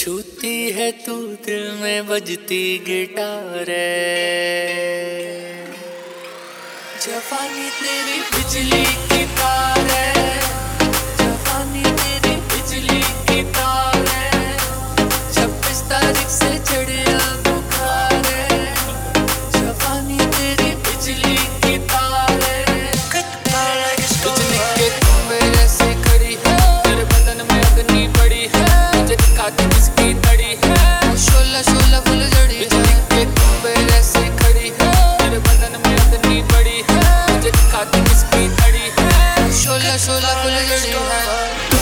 छूती है तू दिल में बजती गिटार है। जवानी तेरी बिजली की तार है, जवानी तेरी बिजली की तार है। 26 तारीख से चढ़िया बुखार है, जवानी तेरी बिजली की तार है। बिजली के खंभे ऐसे खड़ी है, तेरे बदन में अग्नि पड़ी है, मुझे दिखाती किसकी तड़ी है। शोला शोला फुल जड़ी है, बिजली के खंभे ऐसे खड़ी है, तेरे बदन में अग्नि पड़ी है, मुझे दिखाती किसकी तड़ी है। शोला शोला फुल जड़ी है।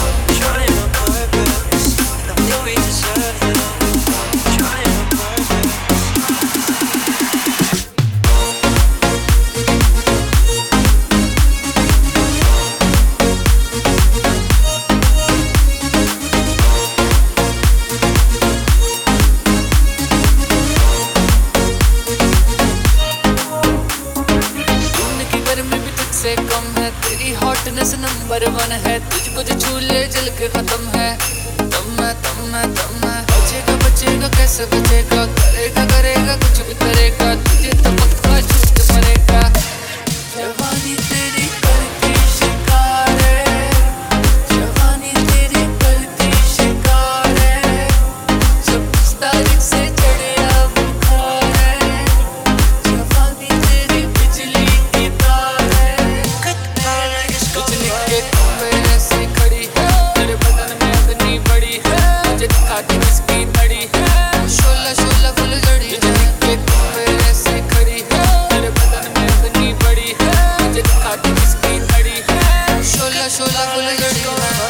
से कम है तेरी हॉटनेस नंबर 1 है, तुझको जो छू ले जल के खत्म है। दम है बचेगा बचेगा कैसे बचेगा, करेगा करेगा कुछ भी करेगा, तुझे तो पक्का छूट पड़ेगा। जवानी तेरी करती शिकार है, जवानी तेरी करती शिकार है। 26 तारीख से चढ़िया बुखार है, जवानी तेरी बिजली की तार है। बिजली के खंभे ऐसे खड़ी है, तेरे बदन में अग्नि पड़ी है, मुझे दिखाती किसकी तड़ी है। शोला शोला फुल जड़ी है, बिजली के खंभे ऐसे खड़ी है, तेरे बदन में अग्नि पड़ी है, मुझे दिखाती किसकी तड़ी है। शोला शोला फुल जड़ी है।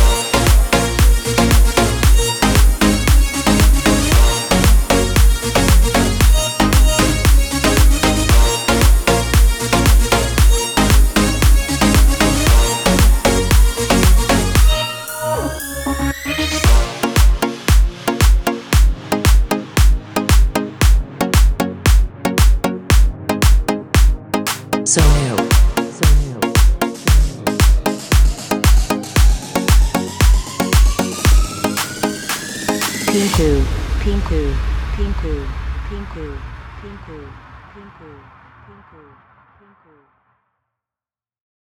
So new. Pinku, pinku, pinku, pinku, pinku, pinku.